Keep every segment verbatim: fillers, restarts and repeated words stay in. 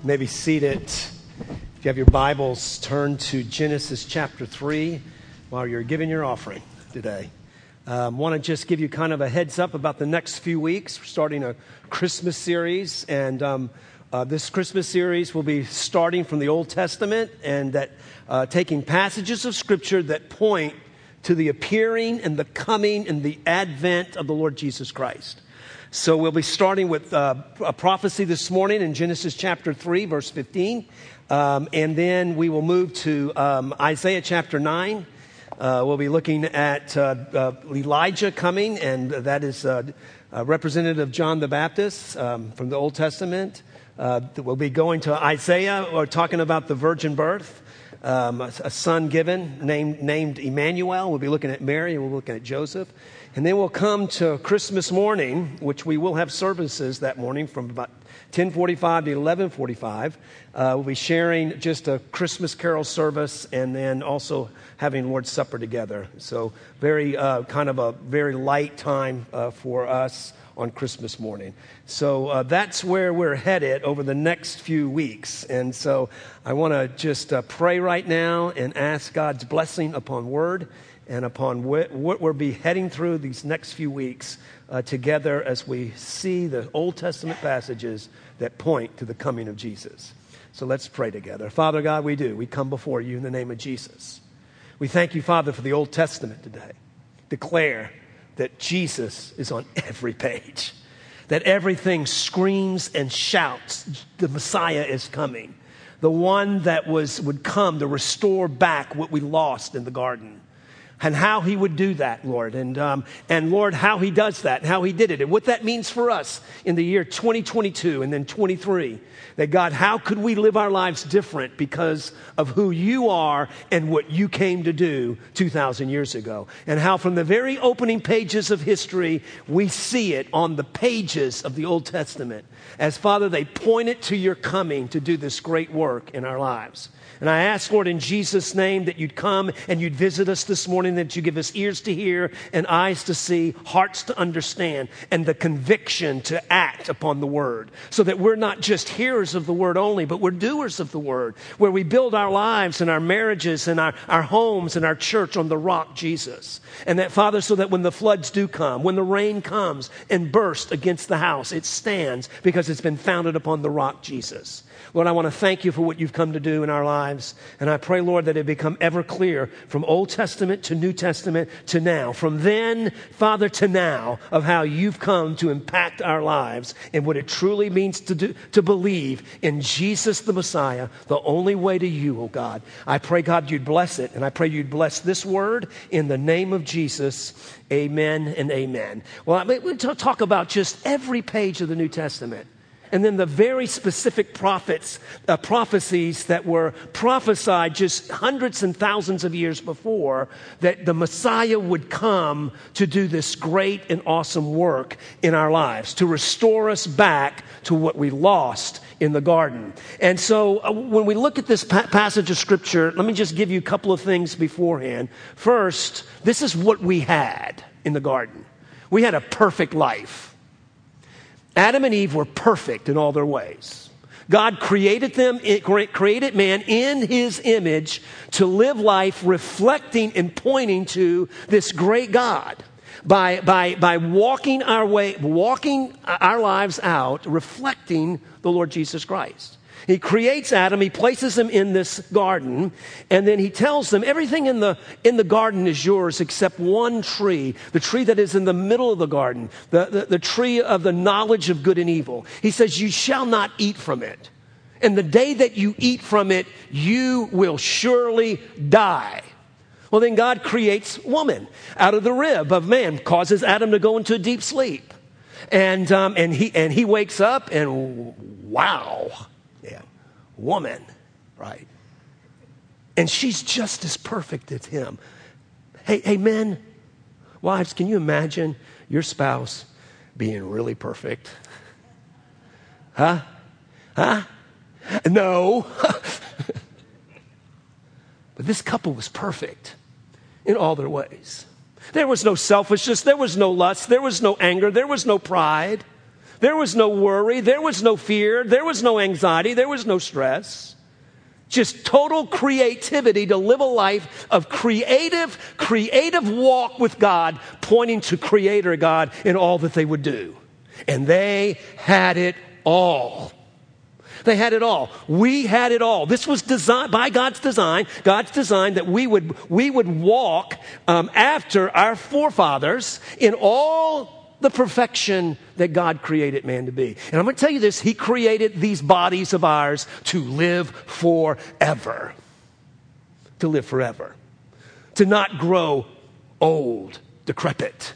may be seated. If you have your Bibles, turn to Genesis chapter three while you're giving your offering today. I um, want to just give you kind of a heads up about the next few weeks. We're starting a Christmas series, and um, uh, this Christmas series will be starting from the Old Testament and that uh, taking passages of Scripture that point to the appearing and the coming and the advent of the Lord Jesus Christ. So we'll be starting with uh, a prophecy this morning in Genesis chapter three, verse fifteen. Um, and then we will move to um, Isaiah chapter nine. Uh, we'll be looking at uh, uh, Elijah coming, and that is uh, uh, representative John the Baptist um, from the Old Testament. Uh, we'll be going to Isaiah, or talking about the virgin birth. Um, a, a son given named, named Emmanuel. We'll be looking at Mary, and we'll be looking at Joseph. And then we'll come to Christmas morning, which we will have services that morning from about ten forty-five to eleven forty-five. Uh, we'll be sharing just a Christmas carol service and then also having Lord's Supper together. So very uh, kind of a very light time uh, for us on Christmas morning. So uh, that's where we're headed over the next few weeks. And so I want to just uh, pray right now and ask God's blessing upon Word and upon what we'll be heading through these next few weeks uh, together as we see the Old Testament passages that point to the coming of Jesus. So let's pray together. Father God, we do. We come before you in the name of Jesus. We thank you, Father, for the Old Testament today. Declare that Jesus is on every page, that everything screams and shouts, the Messiah is coming, the one that was would come to restore back what we lost in the garden. And how he would do that, Lord. And, um, and Lord, how he does that and how he did it. And what that means for us in the year twenty twenty-two and then twenty-three. That God, how could we live our lives different because of who you are and what you came to do two thousand years ago. And how from the very opening pages of history, we see it on the pages of the Old Testament. As, Father, they point it to your coming to do this great work in our lives. And I ask, Lord, in Jesus' name that you'd come and you'd visit us this morning, that you give us ears to hear and eyes to see, hearts to understand, and the conviction to act upon the word. So that we're not just hearers of the word only, but we're doers of the word, where we build our lives and our marriages and our, our homes and our church on the rock, Jesus. And that, Father, so that when the floods do come, when the rain comes and bursts against the house, it stands because it's been founded upon the rock, Jesus. Lord, I want to thank you for what you've come to do in our lives. And I pray, Lord, that it become ever clear from Old Testament to New Testament to now, from then, Father, to now, of how you've come to impact our lives and what it truly means to do, to believe in Jesus the Messiah, the only way to you, oh God. I pray, God, you'd bless it. And I pray you'd bless this word in the name of Jesus. Amen and amen. Well, I mean, we'll talk about just every page of the New Testament. And then the very specific prophets, uh, prophecies that were prophesied just hundreds and thousands of years before, that the Messiah would come to do this great and awesome work in our lives, to restore us back to what we lost in the garden. And so uh, when we look at this pa- passage of Scripture, let me just give you a couple of things beforehand. First, this is what we had in the garden. We had a perfect life. Adam and Eve were perfect in all their ways. God created them, created man in his image to live life reflecting and pointing to this great God by, by, by walking our way, walking our lives out, reflecting the Lord Jesus Christ. He creates Adam, he places him in this garden, and then he tells them everything in the in the garden is yours except one tree, the tree that is in the middle of the garden, the, the, the tree of the knowledge of good and evil. He says, you shall not eat from it. And the day that you eat from it, you will surely die. Well, then God creates woman out of the rib of man, causes Adam to go into a deep sleep. And um, and he and he wakes up and wow. Yeah, woman, right? And she's just as perfect as him. Hey, hey, men, wives, can you imagine your spouse being really perfect? Huh? Huh? No. But this couple was perfect in all their ways. There was no selfishness. There was no lust. There was no anger. There was no pride. There was no worry. There was no fear. There was no anxiety. There was no stress. Just total creativity to live a life of creative, creative walk with God, pointing to Creator God in all that they would do. And they had it all. They had it all. We had it all. This was designed by God's design. God's design that we would we would walk um, after our forefathers in all the perfection that God created man to be. And I'm going to tell you this, he created these bodies of ours to live forever. To live forever. To not grow old, decrepit.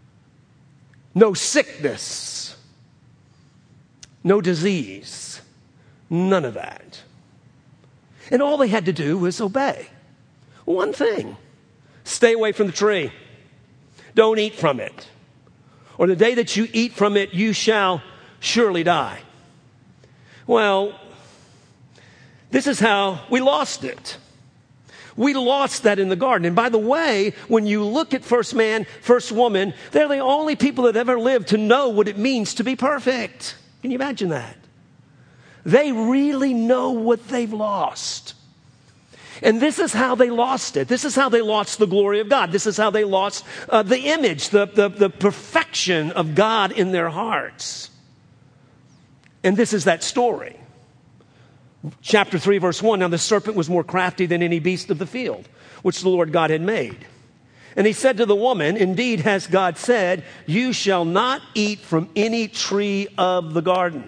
No sickness. No disease. None of that. And all they had to do was obey. One thing. Stay away from the tree. Don't eat from it. Or the day that you eat from it, you shall surely die. Well, this is how we lost it. We lost that in the garden. And by the way, when you look at first man, first woman, they're the only people that ever lived to know what it means to be perfect. Can you imagine that? They really know what they've lost. And this is how they lost it. This is how they lost the glory of God. This is how they lost uh, the image, the, the, the perfection of God in their hearts. And this is that story. Chapter three, verse one, now the serpent was more crafty than any beast of the field, which the Lord God had made. And he said to the woman, indeed has God said, you shall not eat from any tree of the garden.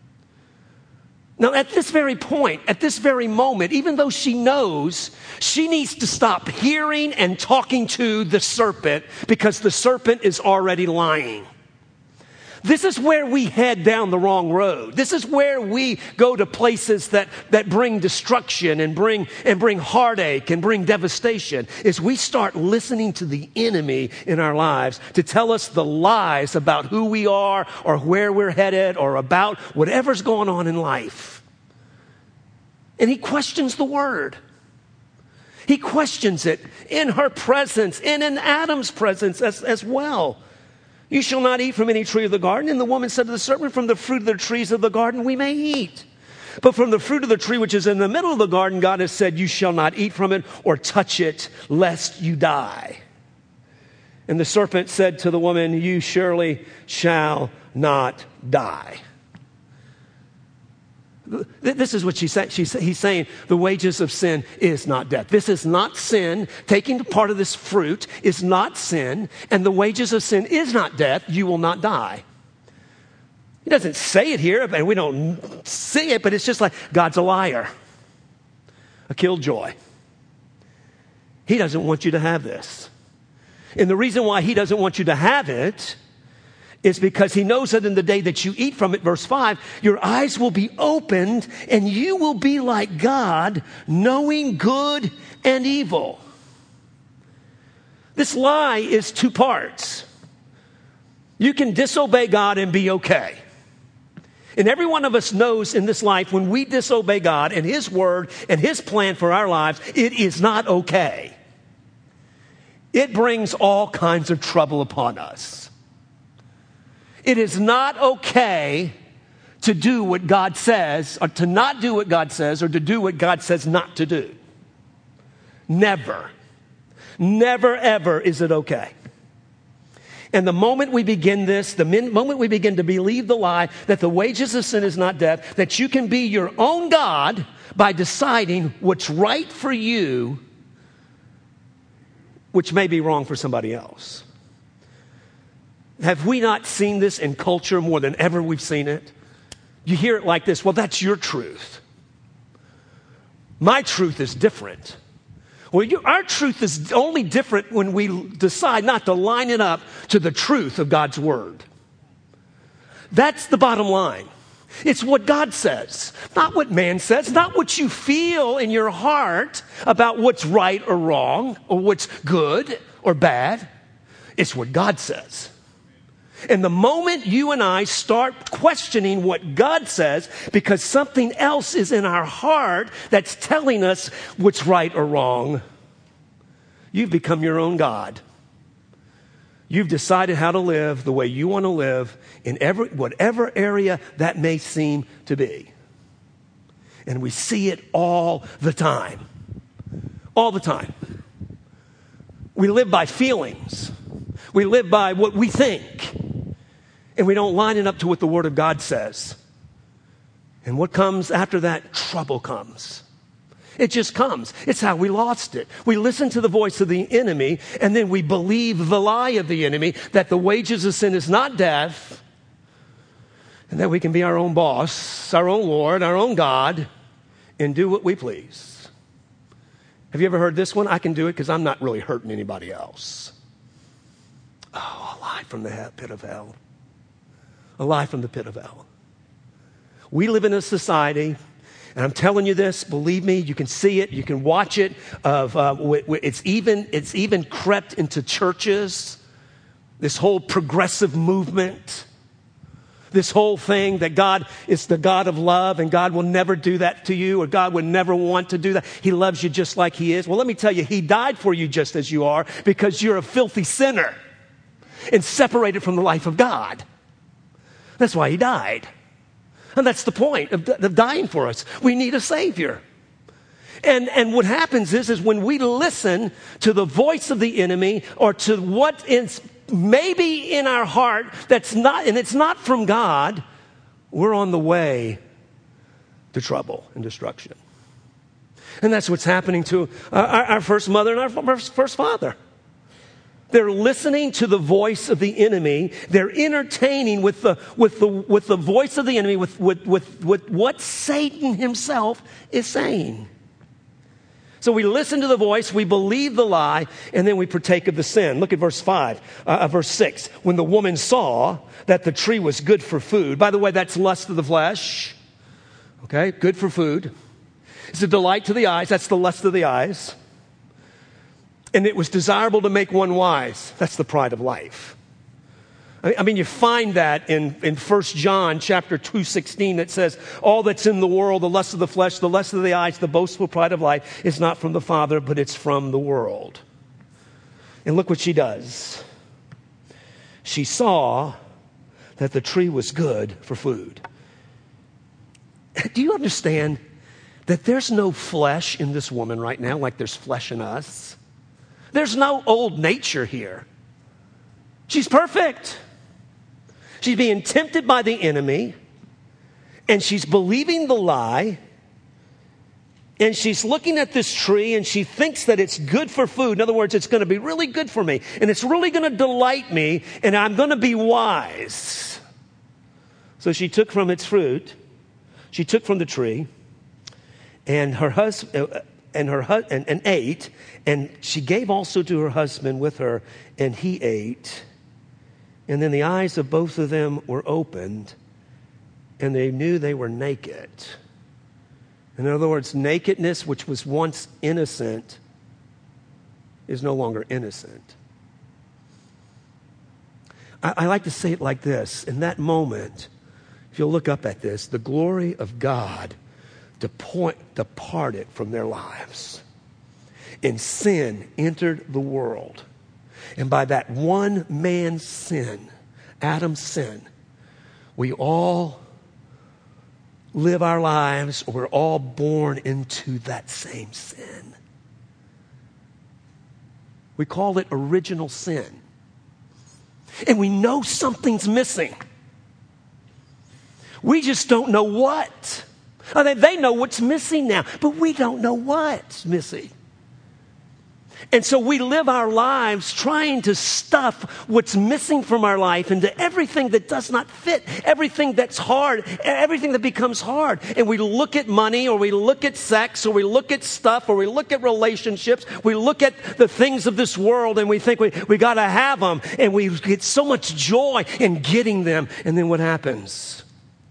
Now, at this very point, at this very moment, even though she knows, she needs to stop hearing and talking to the serpent because the serpent is already lying. This is where we head down the wrong road. This is where we go to places that, that bring destruction and bring, and bring heartache and bring devastation. Is we start listening to the enemy in our lives to tell us the lies about who we are or where we're headed or about whatever's going on in life. And he questions the word. He questions it in her presence and in Adam's presence as, as well. You shall not eat from any tree of the garden. And the woman said to the serpent, from the fruit of the trees of the garden we may eat. But from the fruit of the tree which is in the middle of the garden, God has said, you shall not eat from it or touch it, lest you die. And the serpent said to the woman, you surely shall not die. This is what she said. She's, he's saying the wages of sin is not death. This is not sin. Taking part of this fruit is not sin. And the wages of sin is not death. You will not die. He doesn't say it here, and we don't see it, but it's just like God's a liar, a killjoy. He doesn't want you to have this. And the reason why he doesn't want you to have it is because he knows that in the day that you eat from it, verse five, your eyes will be opened and you will be like God, knowing good and evil. This lie is two parts. You can disobey God and be okay. And every one of us knows in this life when we disobey God and his word and his plan for our lives, it is not okay. It brings all kinds of trouble upon us. It is not okay to do what God says, or to not do what God says, or to do what God says not to do. Never. Never, ever is it okay. And the moment we begin this, the min- moment we begin to believe the lie that the wages of sin is not death, that you can be your own God by deciding what's right for you, which may be wrong for somebody else. Have we not seen this in culture more than ever we've seen it? You hear it like this, well, that's your truth. My truth is different. Well, you, our truth is only different when we decide not to line it up to the truth of God's word. That's the bottom line. It's what God says, not what man says, not what you feel in your heart about what's right or wrong or what's good or bad. It's what God says. And the moment you and I start questioning what God says because something else is in our heart that's telling us what's right or wrong, you've become your own God. You've decided how to live the way you want to live in every, whatever area that may seem to be. And we see it all the time. All the time. We live by feelings. We live by what we think. And we don't line it up to what the Word of God says. And what comes after that? Trouble comes. It just comes. It's how we lost it. We listen to the voice of the enemy, and then we believe the lie of the enemy that the wages of sin is not death, and that we can be our own boss, our own Lord, our own God, and do what we please. Have you ever heard this one? I can do it because I'm not really hurting anybody else. Oh, a lie from the pit of hell. A lie from the pit of hell. We live in a society, and I'm telling you this, believe me, you can see it, you can watch it. Of uh, w- w- it's even it's even crept into churches. This whole progressive movement, this whole thing that God is the God of love, and God will never do that to you, or God would never want to do that. He loves you just like He is. Well, let me tell you, He died for you just as you are, because you're a filthy sinner and separated from the life of God. That's why He died. And that's the point of, of dying for us. We need a Savior. And, and what happens is, is when we listen to the voice of the enemy, or to what is maybe in our heart that's not, and it's not from God, we're on the way to trouble and destruction. And that's what's happening to our, our first mother and our first father. They're listening to the voice of the enemy. They're entertaining with the, with the, with the voice of the enemy, with, with, with, with what Satan himself is saying. So we listen to the voice, we believe the lie, and then we partake of the sin. Look at verse five, uh, verse six. When the woman saw that the tree was good for food. By the way, that's lust of the flesh. Okay, good for food. It's a delight to the eyes. That's the lust of the eyes. And it was desirable to make one wise. That's the pride of life. I mean, you find that in, in First John chapter two sixteen that says, all that's in the world, the lust of the flesh, the lust of the eyes, the boastful pride of life, is not from the Father, but it's from the world. And look what she does. She saw that the tree was good for food. Do you understand that there's no flesh in this woman right now like there's flesh in us? There's no old nature here. She's perfect. She's being tempted by the enemy, and she's believing the lie, and she's looking at this tree, and she thinks that it's good for food. In other words, it's going to be really good for me, and it's really going to delight me, and I'm going to be wise. So she took from its fruit, she took from the tree, and her husband... And her hu- and, and ate, and she gave also to her husband with her, and he ate. And then the eyes of both of them were opened, and they knew they were naked. In other words, nakedness, which was once innocent, is no longer innocent. I, I like to say it like this. In that moment, if you'll look up at this, the glory of God To point, departed from their lives. And sin entered the world. And by that one man's sin, Adam's sin, we all live our lives, or we're all born into that same sin. We call it original sin. And we know something's missing. We just don't know what. I mean, they know what's missing now, but we don't know what's missing. And so we live our lives trying to stuff what's missing from our life into everything that does not fit, everything that's hard, everything that becomes hard. And we look at money, or we look at sex, or we look at stuff, or we look at relationships, we look at the things of this world, and we think we, we got to have them, and we get so much joy in getting them. And then what happens?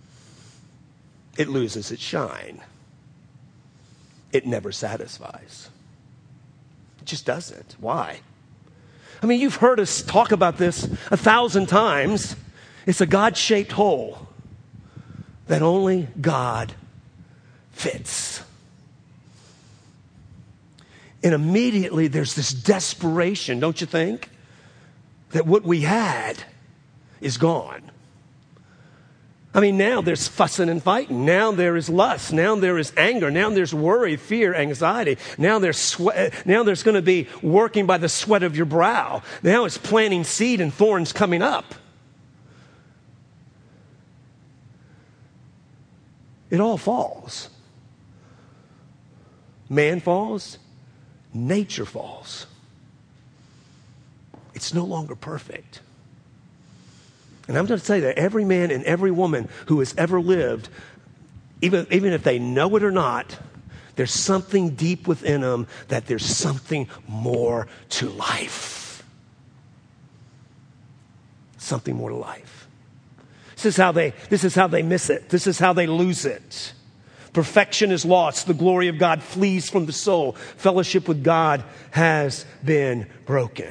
It loses its shine. It never satisfies. It just doesn't. Why? I mean, you've heard us talk about this a thousand times. It's a God-shaped hole that only God fits. And immediately there's this desperation, don't you think? that what we had is gone. I mean, now there's fussing and fighting. Now there is lust. Now there is anger. Now there's worry, fear, anxiety. Now there's sweat. Now there's going to be working by the sweat of your brow. Now it's planting seed and thorns coming up. It all falls. Man falls. Nature falls. It's no longer perfect. And I'm going to say that every man and every woman who has ever lived, even, even if they know it or not, there's something deep within them that there's something more to life. Something more to life. This is how they, this is how they miss it. This is how they lose it. Perfection is lost. The glory of God flees from the soul. Fellowship with God has been broken.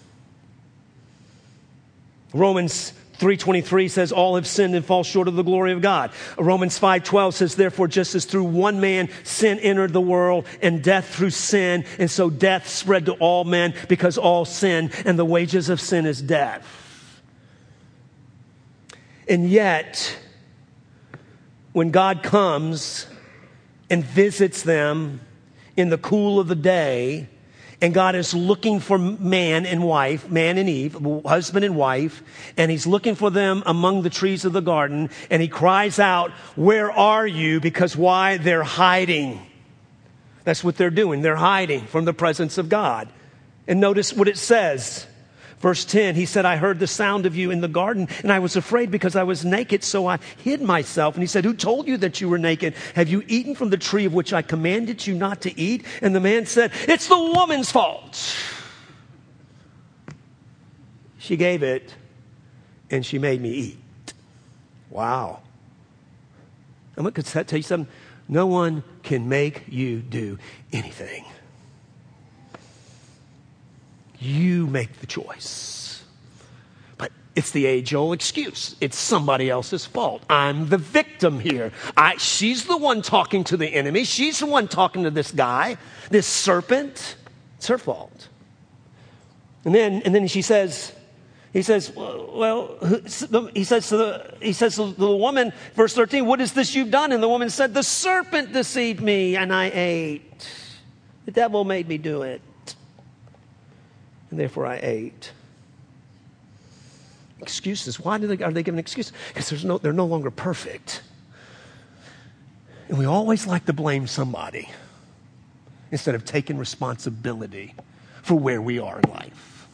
Romans three twenty-three says all have sinned and fall short of the glory of God. Romans five twelve says, therefore, just as through one man sin entered the world and death through sin, and so death spread to all men because all sin, and the wages of sin is death. And yet, when God comes and visits them in the cool of the day, and God is looking for man and wife, man and Eve, husband and wife, and he's looking for them among the trees of the garden, and he cries out, where are you? Because why? They're hiding. That's what they're doing. They're hiding from the presence of God. And notice what it says. Verse ten, he said, I heard the sound of you in the garden, and I was afraid because I was naked, so I hid myself. And he said, who told you that you were naked? Have you eaten from the tree of which I commanded you not to eat? And the man said, it's the woman's fault. She gave it, and she made me eat. Wow. I'm going to tell you something. No one can make you do anything. You make the choice. But it's the age-old excuse. It's somebody else's fault. I'm the victim here. I, she's the one talking to the enemy. She's the one talking to this guy, this serpent. It's her fault. And then, and then she says, he says, well, he says to the, he says to the woman, verse thirteen, what is this you've done? And the woman said, the serpent deceived me and I ate. The devil made me do it. And therefore I ate. Excuses. Why do they, are they giving excuses? Because there's no, they're no longer perfect. And we always like to blame somebody instead of taking responsibility for where we are in life.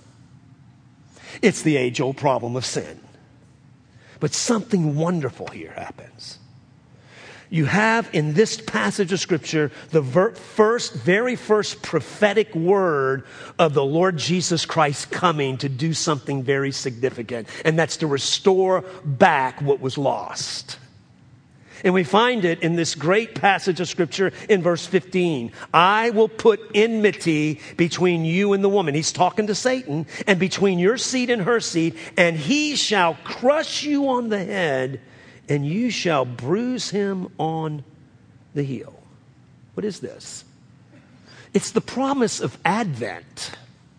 It's the age-old problem of sin. But something wonderful here happens. You have in this passage of Scripture the ver- first, very first prophetic word of the Lord Jesus Christ coming to do something very significant, and that's to restore back what was lost. And we find it in this great passage of Scripture in verse fifteen. I will put enmity between you and the woman. He's talking to Satan. And between your seed and her seed, and he shall crush you on the head, and you shall bruise him on the heel. What is this? It's the promise of Advent.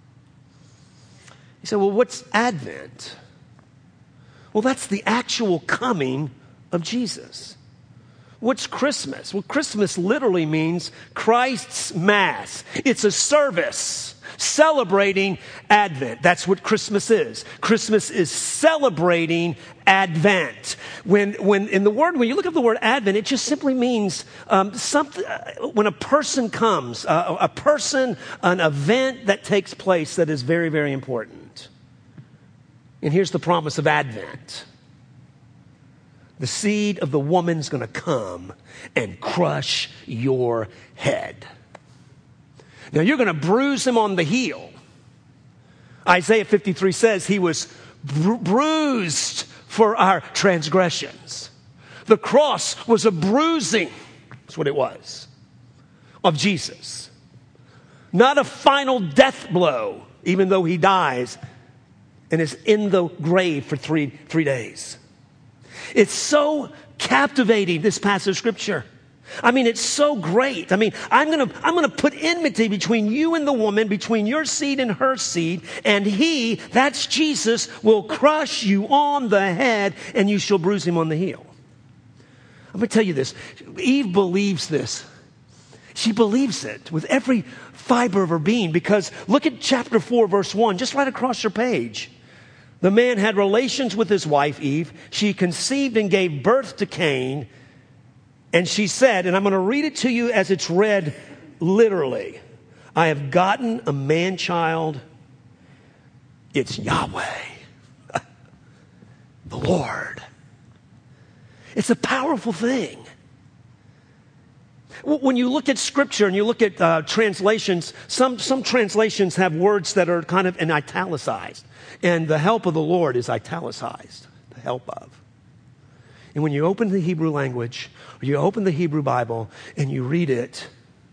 You say, well, what's Advent? Well, that's the actual coming of Jesus. What's Christmas? Well, Christmas literally means Christ's Mass. It's a service celebrating Advent. That's what Christmas is. Christmas is celebrating Advent. When, when in the word, when you look up the word Advent, it just simply means um, something. Uh, when a person comes, uh, a person, an event that takes place that is very, very important. And here's the promise of Advent. The seed of the woman's going to come and crush your head. Now, you're going to bruise him on the heel. Isaiah fifty-three says he was bru- bruised for our transgressions. The cross was a bruising, that's what it was, of Jesus. Not a final death blow, even though he dies and is in the grave for three, three days. It's so captivating, this passage of Scripture. I mean, it's so great. I mean, I'm going to I'm going to put enmity between you and the woman, between your seed and her seed, and he, that's Jesus, will crush you on the head, and you shall bruise him on the heel. I'm going to tell you this. Eve believes this. She believes it with every fiber of her being, because look at chapter four, verse one, just right across your page. The man had relations with his wife, Eve. She conceived and gave birth to Cain. And she said, and I'm going to read it to you as it's read literally, I have gotten a man-child. It's Yahweh, the Lord. It's a powerful thing. When you look at Scripture and you look at uh, translations, some, some translations have words that are kind of in italicized. And the help of the Lord is italicized, the help of. And when you open the Hebrew language, or you open the Hebrew Bible and you read it,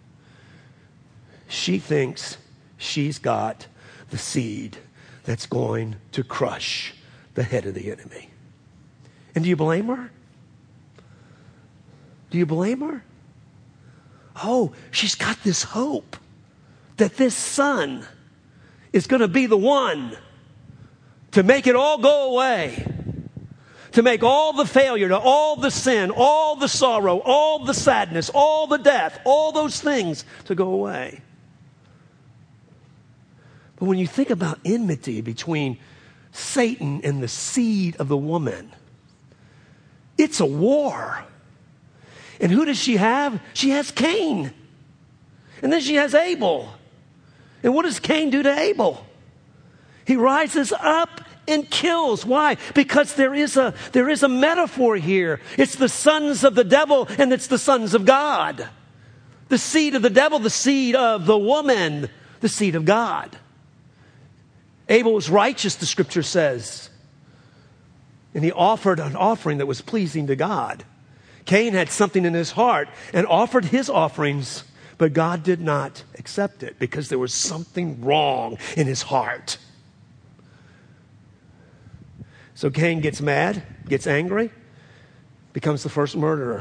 she thinks she's got the seed that's going to crush the head of the enemy. And do you blame her? Do you blame her? Oh, she's got this hope that this son is going to be the one to make it all go away. To make all the failure, to all the sin, all the sorrow, all the sadness, all the death, all those things to go away. But when you think about enmity between Satan and the seed of the woman, it's a war. And who does she have? She has Cain. And then she has Abel. And what does Cain do to Abel? He rises up and kills. Why? Because there is a there is a metaphor here. It's the sons of the devil and it's the sons of God. The seed of the devil, the seed of the woman, the seed of God. Abel was righteous, the scripture says. And he offered an offering that was pleasing to God. Cain had something in his heart and offered his offerings, but God did not accept it because there was something wrong in his heart. So Cain gets mad, gets angry, becomes the first murderer.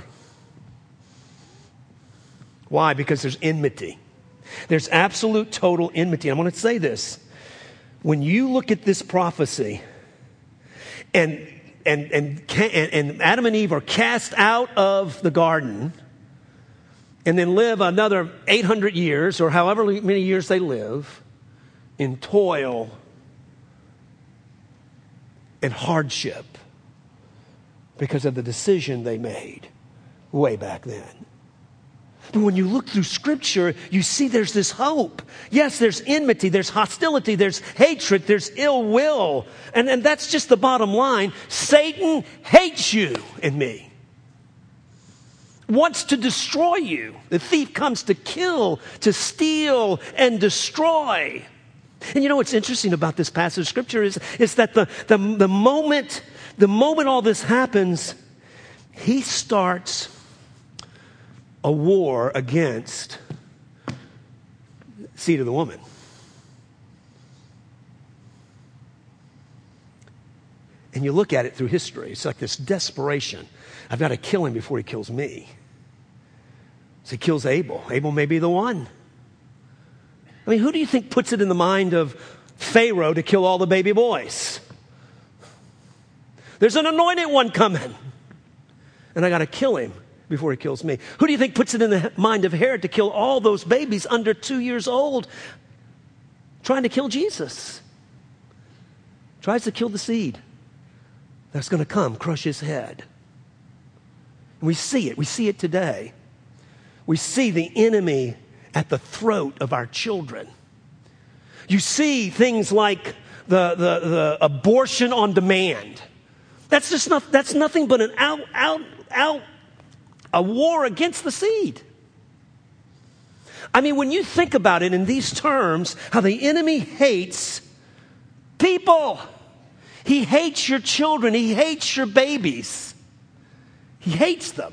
Why? Because there's enmity. There's absolute total enmity. I'm going to say this. When you look at this prophecy, and and and and Adam and Eve are cast out of the garden, and then live another eight hundred years, or however many years they live, in toil and hardship because of the decision they made way back then. But when you look through Scripture, you see there's this hope. Yes, there's enmity, there's hostility, there's hatred, there's ill will. And, and that's just the bottom line. Satan hates you and me. Wants to destroy you. The thief comes to kill, to steal, and destroy. And you know what's interesting about this passage of Scripture is, is that the, the, the moment, the moment all this happens, he starts a war against the seed of the woman. And you look at it through history, it's like this desperation. I've got to kill him before he kills me. So he kills Abel. Abel may be the one. I mean, who do you think puts it in the mind of Pharaoh to kill all the baby boys? There's an anointed one coming, and I got to kill him before he kills me. Who do you think puts it in the mind of Herod to kill all those babies under two years old, trying to kill Jesus? Tries to kill the seed that's going to come, crush his head. And we see it. We see it today. We see the enemy at the throat of our children. You see things like the, the, the abortion on demand. That's just not, that's nothing but an out, out, out, a war against the seed. I mean, when you think about it in these terms, how the enemy hates people. He hates your children. He hates your babies. He hates them.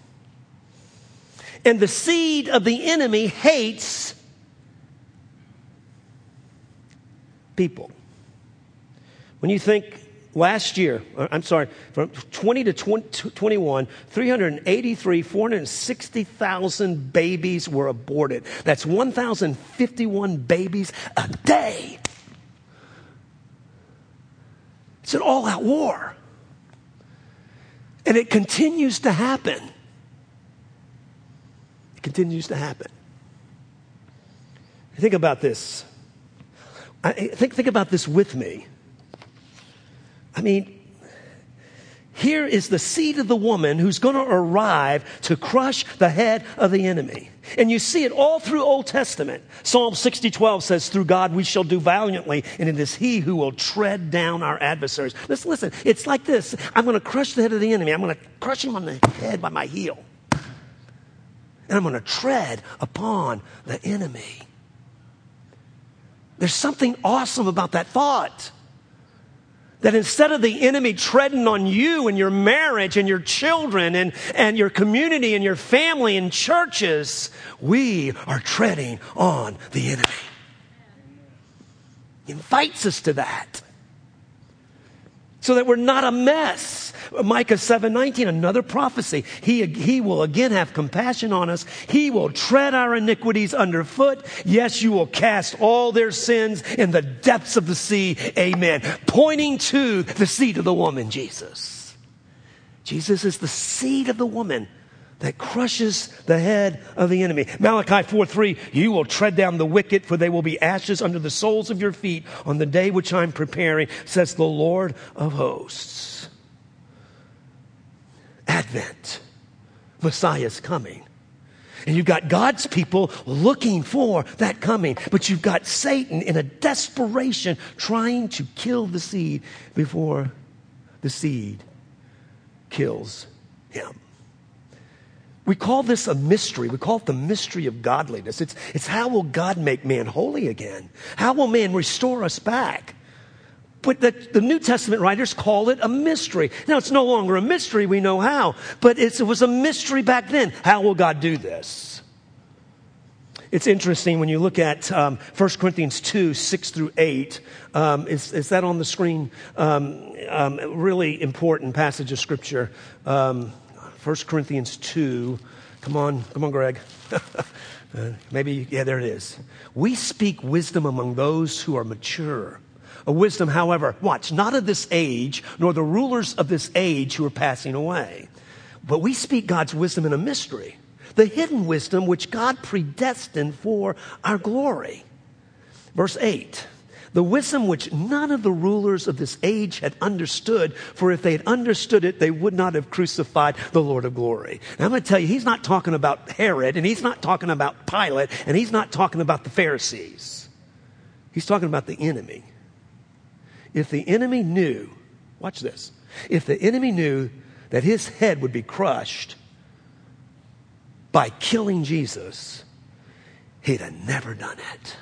And the seed of the enemy hates people. When you think last year, I'm sorry, from twenty to twenty-one, three hundred eighty-three, four hundred sixty thousand babies were aborted. That's one thousand fifty-one babies a day. It's an all-out war. And it continues to happen. It continues to happen. Think about this. I think, think about this with me. I mean, here is the seed of the woman who's going to arrive to crush the head of the enemy. And you see it all through Old Testament. Psalm sixty twelve says, through God we shall do valiantly, and it is he who will tread down our adversaries. Listen, listen, it's like this. I'm going to crush the head of the enemy. I'm going to crush him on the head by my heel. And I'm going to tread upon the enemy. There's something awesome about that thought. That instead of the enemy treading on you and your marriage and your children and, and your community and your family and churches, we are treading on the enemy. He invites us to that. So that we're not a mess. Micah seven nineteen, another prophecy. He, he will again have compassion on us. He will tread our iniquities underfoot. Yes, you will cast all their sins in the depths of the sea. Amen. Pointing to the seed of the woman, Jesus. Jesus is the seed of the woman that crushes the head of the enemy. Malachi four three, you will tread down the wicked, for they will be ashes under the soles of your feet on the day which I'm preparing, says the Lord of hosts. Advent. Messiah's coming. And you've got God's people looking for that coming. But you've got Satan in a desperation trying to kill the seed before the seed kills him. We call this a mystery. We call it the mystery of godliness. It's, it's how will God make man holy again? How will man restore us back? But the, the New Testament writers call it a mystery. Now, it's no longer a mystery. We know how. But it's, it was a mystery back then. How will God do this? It's interesting when you look at um, First Corinthians two, six through eight. Um, is, is that on the screen? Um, um, really important passage of Scripture. Um First Corinthians two. Come on, come on, Greg. uh, maybe, yeah, there it is. We speak wisdom among those who are mature. A wisdom, however, watch, not of this age, nor the rulers of this age who are passing away. But we speak God's wisdom in a mystery. The hidden wisdom which God predestined for our glory. Verse eight. The wisdom which none of the rulers of this age had understood, for if they had understood it, they would not have crucified the Lord of glory. And I'm going to tell you, he's not talking about Herod, and he's not talking about Pilate, and he's not talking about the Pharisees. He's talking about the enemy. If the enemy knew, watch this, if the enemy knew that his head would be crushed by killing Jesus, he'd have never done it.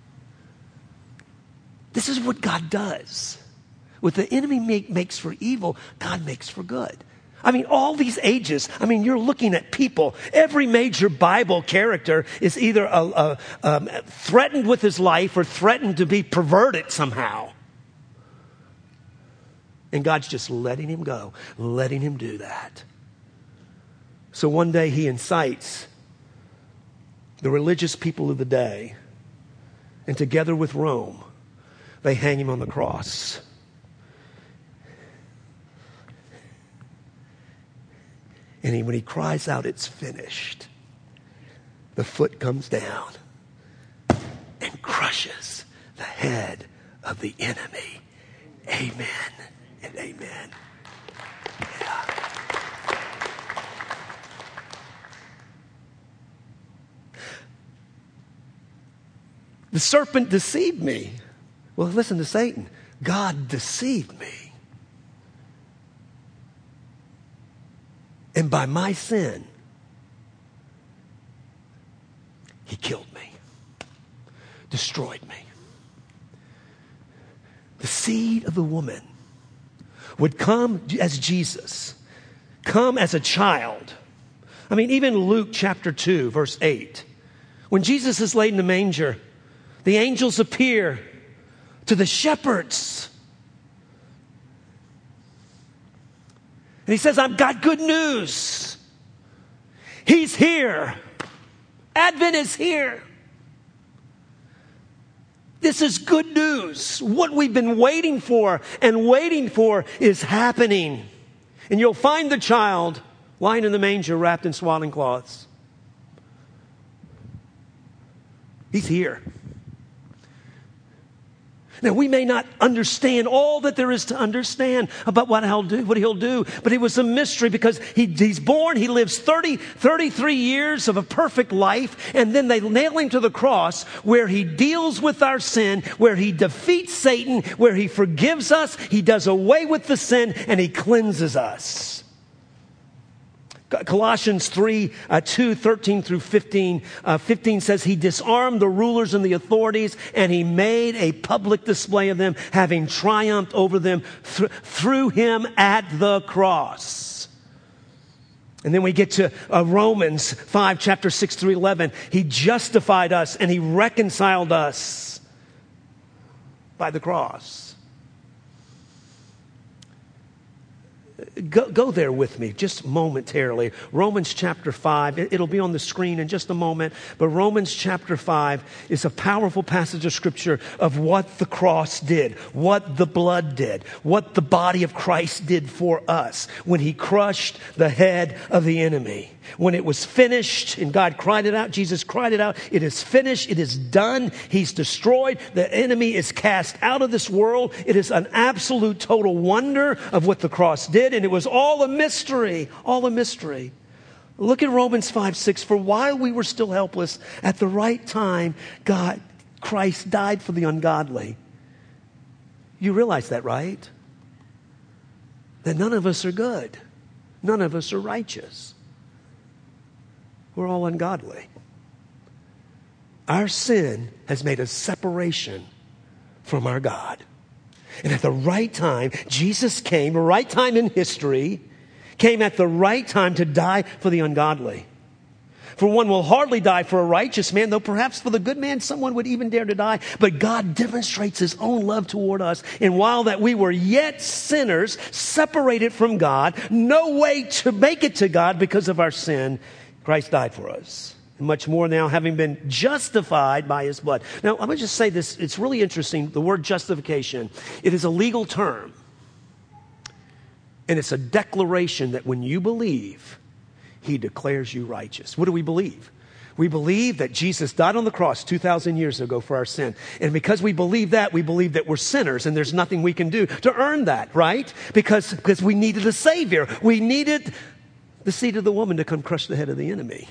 This is what God does. What the enemy make, makes for evil, God makes for good. I mean, all these ages, I mean, you're looking at people. Every major Bible character is either a, a, um, threatened with his life or threatened to be perverted somehow. And God's just letting him go, letting him do that. So one day he incites the religious people of the day, and together with Rome, they hang him on the cross. And he, when he cries out, it's finished, the foot comes down and crushes the head of the enemy. Amen and amen. Yeah. The serpent deceived me. Well, listen to Satan. God deceived me. And by my sin, he killed me, destroyed me. The seed of the woman would come as Jesus, come as a child. I mean, even Luke chapter two, verse eight. When Jesus is laid in the manger, the angels appear to the shepherds. And he says, I've got good news. He's here. Advent is here. This is good news. What we've been waiting for and waiting for is happening. And you'll find the child lying in the manger wrapped in swaddling cloths. He's here. Now, we may not understand all that there is to understand about what he'll do, what he'll do, but it was a mystery because he, he's born, he lives thirty, thirty-three years of a perfect life, and then they nail him to the cross where he deals with our sin, where he defeats Satan, where he forgives us, he does away with the sin, and he cleanses us. Colossians three, uh, two, thirteen through fifteen. Uh, fifteen says, he disarmed the rulers and the authorities, and he made a public display of them, having triumphed over them th- through him at the cross. And then we get to uh, Romans five, chapter six through eleven. He justified us and he reconciled us by the cross. Go, go there with me just momentarily. Romans chapter five, it, it'll be on the screen in just a moment, but Romans chapter five is a powerful passage of scripture of what the cross did, what the blood did, what the body of Christ did for us when he crushed the head of the enemy. When it was finished and God cried it out, Jesus cried it out, it is finished, it is done, he's destroyed, the enemy is cast out of this world. It is an absolute total wonder of what the cross did, and it was all a mystery, all a mystery. Look at Romans five, six. For while we were still helpless, at the right time, God, Christ died for the ungodly. You realize that, right? That none of us are good. None of us are righteous. We're all ungodly. Our sin has made a separation from our God. And at the right time, Jesus came, right time in history, came at the right time to die for the ungodly. For one will hardly die for a righteous man, though perhaps for the good man someone would even dare to die. But God demonstrates his own love toward us. And while that we were yet sinners, separated from God, no way to make it to God because of our sin, Christ died for us. And much more now, having been justified by his blood. Now, I'm going to just say this. It's really interesting. The word justification, it is a legal term. And it's a declaration that when you believe, he declares you righteous. What do we believe? We believe that Jesus died on the cross two thousand years ago for our sin. And because we believe that, we believe that we're sinners and there's nothing we can do to earn that, right? Because, because we needed a Savior. We needed the seed of the woman to come crush the head of the enemy.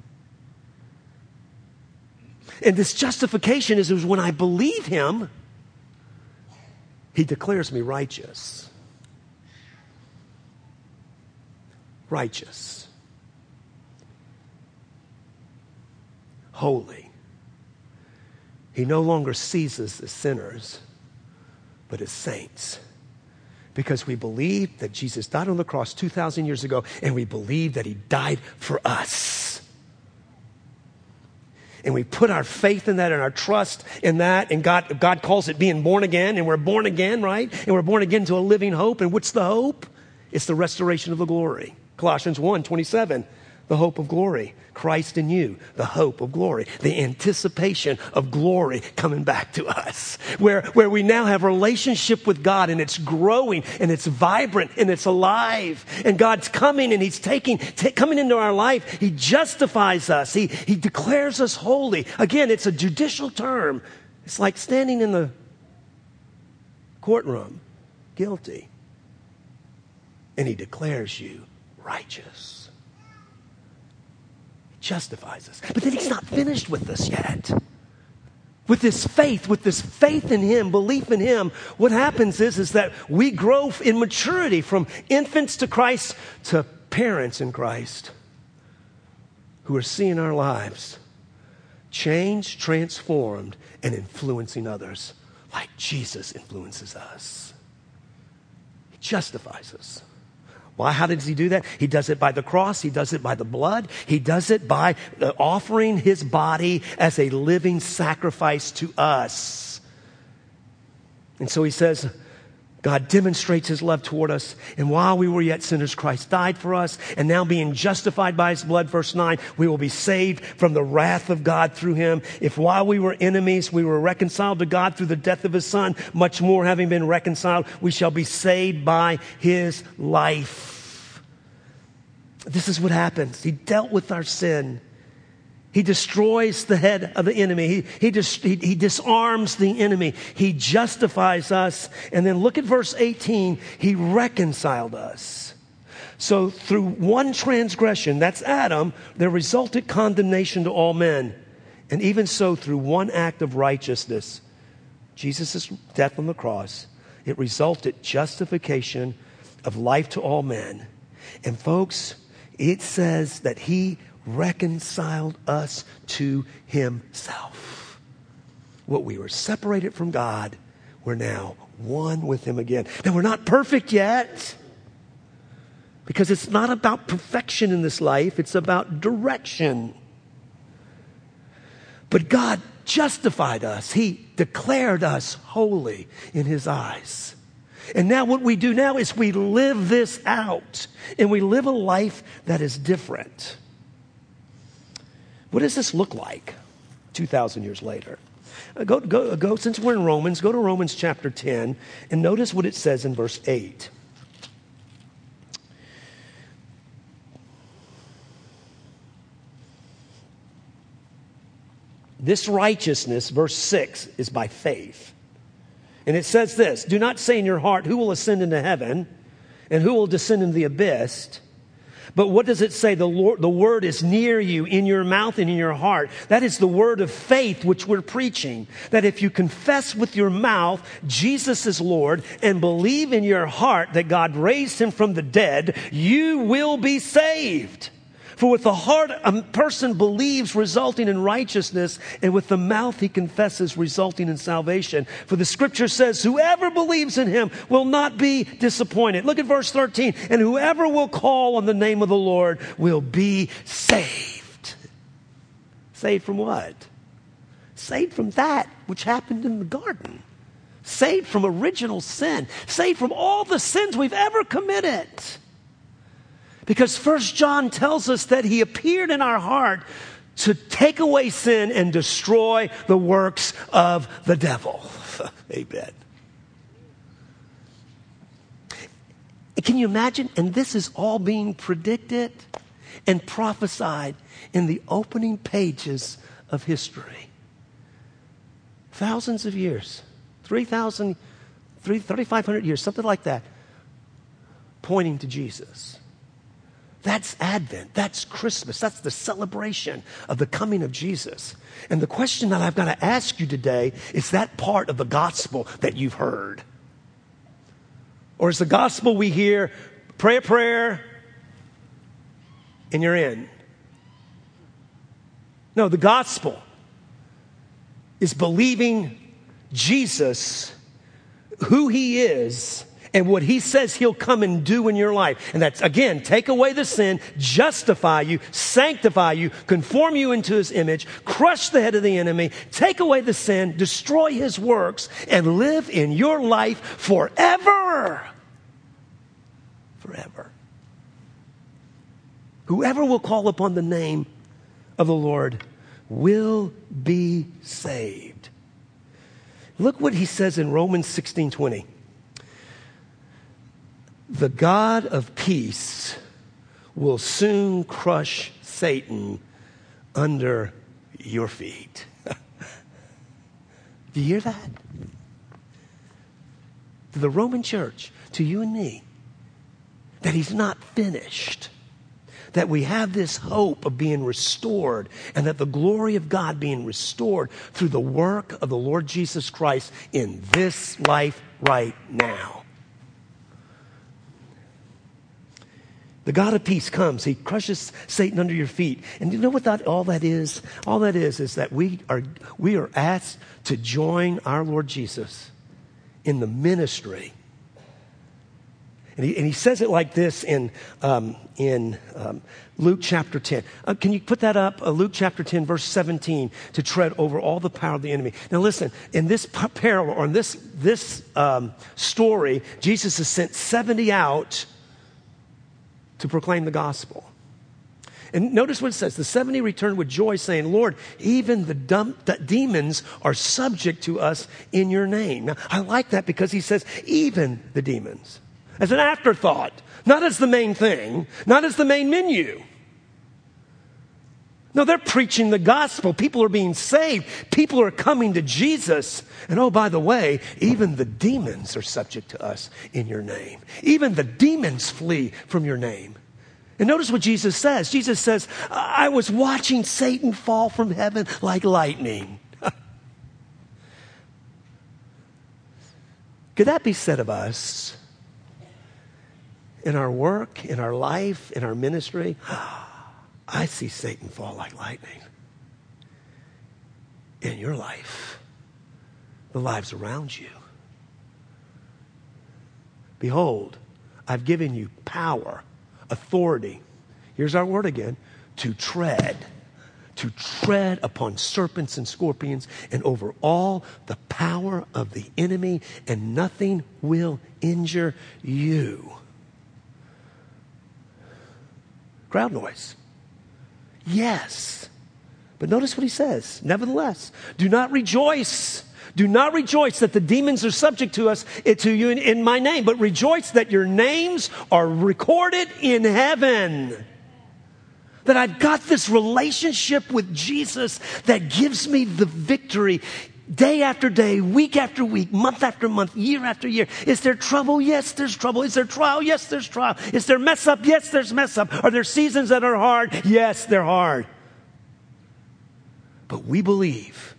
And this justification is, is when I believe him, he declares me righteous. Righteous. Holy. He no longer sees us as sinners, but as saints. Because we believe that Jesus died on the cross two thousand years ago, and we believe that he died for us. And we put our faith in that and our trust in that, and God, God calls it being born again, and we're born again, right? And we're born again to a living hope. And what's the hope? It's the restoration of the glory. Colossians one twenty-seven, the hope of glory. Christ in you, the hope of glory. The anticipation of glory coming back to us. Where, where we now have a relationship with God, and it's growing, and it's vibrant, and it's alive. And God's coming, and he's taking, t- coming into our life. He justifies us. He, he declares us holy. Again, it's a judicial term. It's like standing in the courtroom, guilty. And he declares you righteous. Justifies us. But then he's not finished with us yet. With this faith, with this faith in him, belief in him, what happens is, is that we grow in maturity from infants to Christ to parents in Christ who are seeing our lives changed, transformed, and influencing others like Jesus influences us. He justifies us. Why? How does he do that? He does it by the cross. He does it by the blood. He does it by uh, offering his body as a living sacrifice to us. And so he says, God demonstrates his love toward us. And while we were yet sinners, Christ died for us. And now being justified by his blood, verse nine, we will be saved from the wrath of God through him. If while we were enemies, we were reconciled to God through the death of his son, much more having been reconciled, we shall be saved by his life. This is what happens. He dealt with our sin. He destroys the head of the enemy. He, he, dis, he, he disarms the enemy. He justifies us. And then look at verse eighteen. He reconciled us. So through one transgression, that's Adam, there resulted condemnation to all men. And even so, through one act of righteousness, Jesus' death on the cross, it resulted justification of life to all men. And folks, it says that he reconciled us to himself. What we were separated from God, we're now one with him again. Now, we're not perfect yet, because it's not about perfection in this life. It's about direction. But God justified us. He declared us holy in his eyes. And now what we do now is we live this out, and we live a life that is different. What does this look like two thousand years later? Uh, go, go, go, since we're in Romans, go to Romans chapter ten and notice what it says in verse eight. This righteousness, verse six, is by faith. And it says this, do not say in your heart, who will ascend into heaven and who will descend into the abyss? But what does it say? The Lord, the word is near you, in your mouth and in your heart. That is the word of faith which we're preaching. That if you confess with your mouth Jesus is Lord and believe in your heart that God raised him from the dead, you will be saved. For with the heart a person believes, resulting in righteousness, and with the mouth he confesses, resulting in salvation. For the scripture says, whoever believes in him will not be disappointed. Look at verse thirteen. And whoever will call on the name of the Lord will be saved. Saved from what? Saved from that which happened in the garden. Saved from original sin. Saved from all the sins we've ever committed. Because First John tells us that he appeared in our heart to take away sin and destroy the works of the devil. Amen. Can you imagine? And this is all being predicted and prophesied in the opening pages of history. Thousands of years, three thousand, thirty-five hundred years, something like that, pointing to Jesus. That's Advent. That's Christmas. That's the celebration of the coming of Jesus. And the question that I've got to ask you today is that part of the gospel that you've heard? Or is the gospel we hear, pray a prayer, and you're in? No, the gospel is believing Jesus, who he is, and what he says he'll come and do in your life. And that's, again, take away the sin, justify you, sanctify you, conform you into his image, crush the head of the enemy, take away the sin, destroy his works, and live in your life forever. Forever. Whoever will call upon the name of the Lord will be saved. Look what he says in Romans sixteen twenty. The God of peace will soon crush Satan under your feet. Do you hear that? To the Roman church, to you and me, that he's not finished. That we have this hope of being restored, and that the glory of God being restored through the work of the Lord Jesus Christ in this life right now. The God of peace comes. He crushes Satan under your feet. And you know what that, all that is? All that is is that we are, we are asked to join our Lord Jesus in the ministry And he, and he says it like this in, um, in um, Luke chapter ten. Uh, can you put that up? Uh, Luke chapter ten, verse seventeen, to tread over all the power of the enemy. Now listen, in this parable, or in this, this um, story, Jesus has sent seventy out to proclaim the gospel. And notice what it says. The seventy returned with joy, saying, Lord, even the, dumb, the demons are subject to us in your name. Now, I like that because he says, even the demons. As an afterthought, not as the main thing, not as the main menu. No, they're preaching the gospel. People are being saved. People are coming to Jesus. And oh, by the way, even the demons are subject to us in your name. Even the demons flee from your name. And notice what Jesus says. Jesus says, I was watching Satan fall from heaven like lightning. Could that be said of us? In our work, in our life, in our ministry, I see Satan fall like lightning. In your life, the lives around you. Behold, I've given you power, authority. Here's our word again, to tread. To tread upon serpents and scorpions and over all the power of the enemy, and nothing will injure you. Crowd noise. Yes. But notice what he says. Nevertheless, do not rejoice. Do not rejoice that the demons are subject to us, to you in, in my name, but rejoice that your names are recorded in heaven. That I've got this relationship with Jesus that gives me the victory day after day, week after week, month after month, year after year. Is there trouble? Yes, there's trouble. Is there trial? Yes, there's trial. Is there mess up? Yes, there's mess up. Are there seasons that are hard? Yes, they're hard. But we believe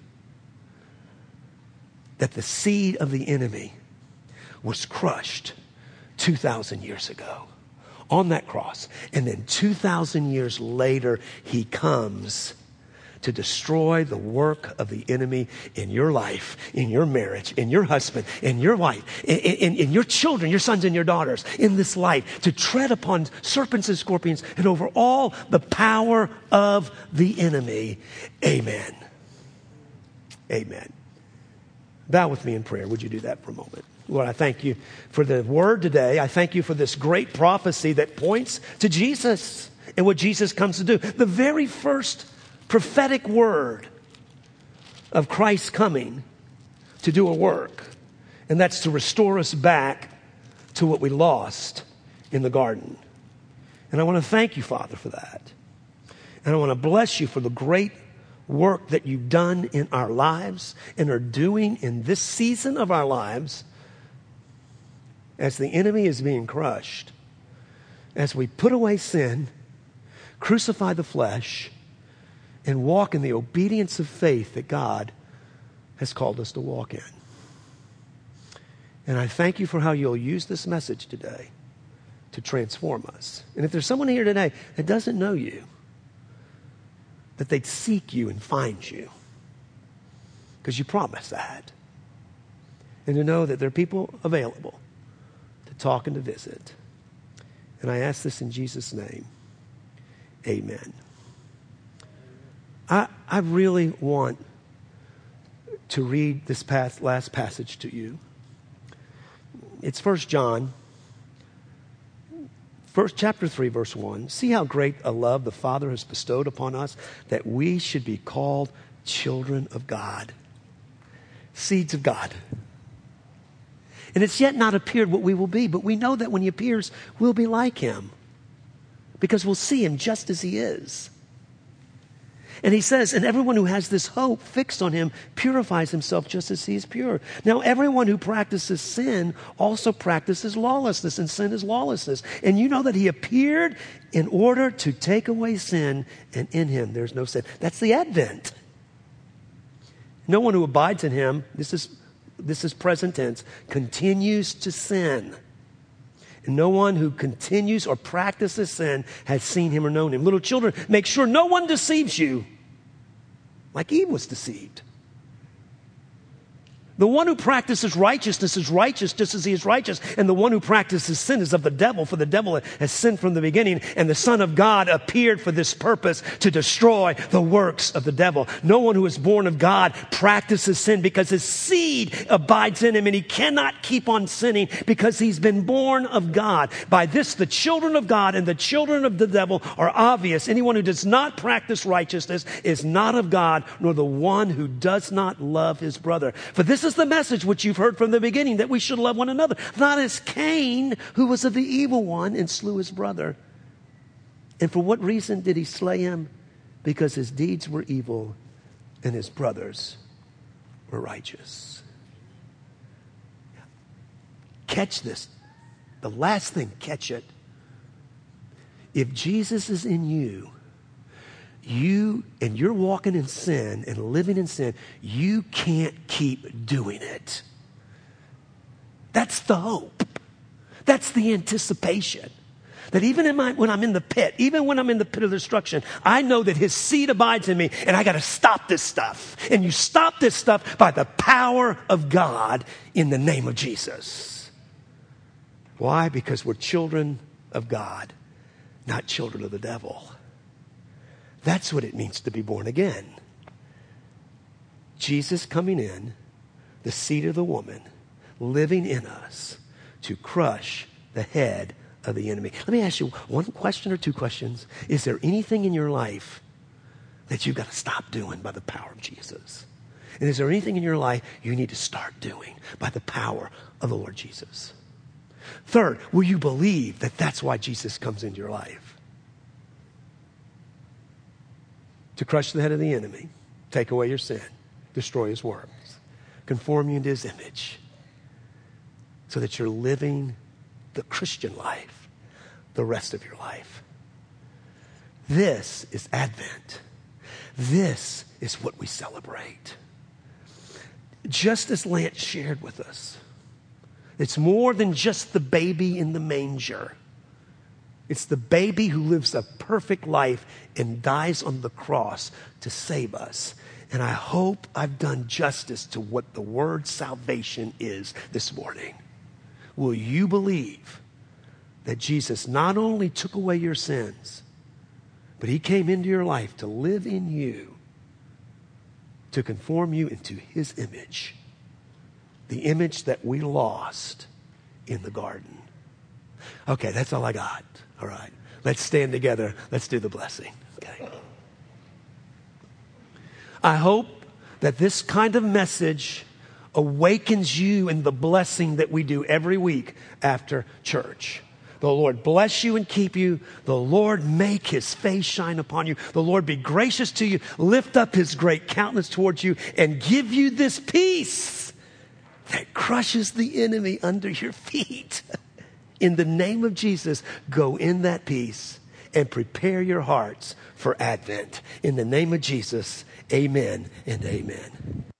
that the seed of the enemy was crushed two thousand years ago on that cross. And then two thousand years later, he comes to destroy the work of the enemy in your life, in your marriage, in your husband, in your wife, in, in, in your children, your sons and your daughters, in this life, to tread upon serpents and scorpions and over all the power of the enemy. Amen. Amen. Bow with me in prayer. Would you do that for a moment? Lord, I thank you for the word today. I thank you for this great prophecy that points to Jesus and what Jesus comes to do. The very first prophetic word of Christ coming to do a work, and that's to restore us back to what we lost in the garden. And I want to thank you, Father, for that. And I want to bless you for the great work that you've done in our lives and are doing in this season of our lives as the enemy is being crushed, as we put away sin, crucify the flesh, and walk in the obedience of faith that God has called us to walk in. And I thank you for how you'll use this message today to transform us. And if there's someone here today that doesn't know you, that they'd seek you and find you, because you promised that. And to know that there are people available to talk and to visit. And I ask this in Jesus' name. Amen. I, I really want to read this past, last passage to you. It's First John, first chapter three, verse one. See how great a love the Father has bestowed upon us, that we should be called children of God, seeds of God. And it's yet not appeared what we will be, but we know that when he appears, we'll be like him, because we'll see him just as he is. And he says, and everyone who has this hope fixed on him purifies himself just as he is pure. Now, everyone who practices sin also practices lawlessness, and sin is lawlessness. And you know that he appeared in order to take away sin, and in him there's no sin. That's the Advent. No one who abides in him, this is, this is present tense, continues to sin. And no one who continues or practices sin has seen him or known him. Little children, make sure no one deceives you like Eve was deceived. The one who practices righteousness is righteous just as he is righteous. And the one who practices sin is of the devil, for the devil has sinned from the beginning. And the Son of God appeared for this purpose, to destroy the works of the devil. No one who is born of God practices sin, because his seed abides in him, and he cannot keep on sinning because he's been born of God. By this, the children of God and the children of the devil are obvious. Anyone who does not practice righteousness is not of God, nor the one who does not love his brother. For this is the message which you've heard from the beginning, that we should love one another, not as Cain, who was of the evil one and slew his brother. And for what reason did he slay him? Because his deeds were evil and his brothers were righteous. Catch this. The last thing, catch it. If Jesus is in you, you and you're walking in sin and living in sin, you can't keep doing it. That's the hope. That's the anticipation. That even in my, when I'm in the pit, even when I'm in the pit of destruction, I know that his seed abides in me, and I got to stop this stuff. And you stop this stuff by the power of God in the name of Jesus. Why? Because we're children of God, not children of the devil. That's what it means to be born again. Jesus coming in, the seed of the woman, living in us to crush the head of the enemy. Let me ask you one question or two questions. Is there anything in your life that you've got to stop doing by the power of Jesus? And is there anything in your life you need to start doing by the power of the Lord Jesus? Third, will you believe that that's why Jesus comes into your life? To crush the head of the enemy, take away your sin, destroy his works, conform you into his image, so that you're living the Christian life the rest of your life. This is Advent. This is what we celebrate. Just as Lance shared with us, it's more than just the baby in the manger. It's the baby who lives a perfect life and dies on the cross to save us. And I hope I've done justice to what the word salvation is this morning. Will you believe that Jesus not only took away your sins, but he came into your life to live in you, to conform you into his image, the image that we lost in the garden? Okay, that's all I got. All right, let's stand together. Let's do the blessing. Okay. I hope that this kind of message awakens you in the blessing that we do every week after church. The Lord bless you and keep you. The Lord make his face shine upon you. The Lord be gracious to you, lift up his great countenance towards you, and give you this peace that crushes the enemy under your feet. In the name of Jesus, go in that peace and prepare your hearts for Advent. In the name of Jesus, amen and amen.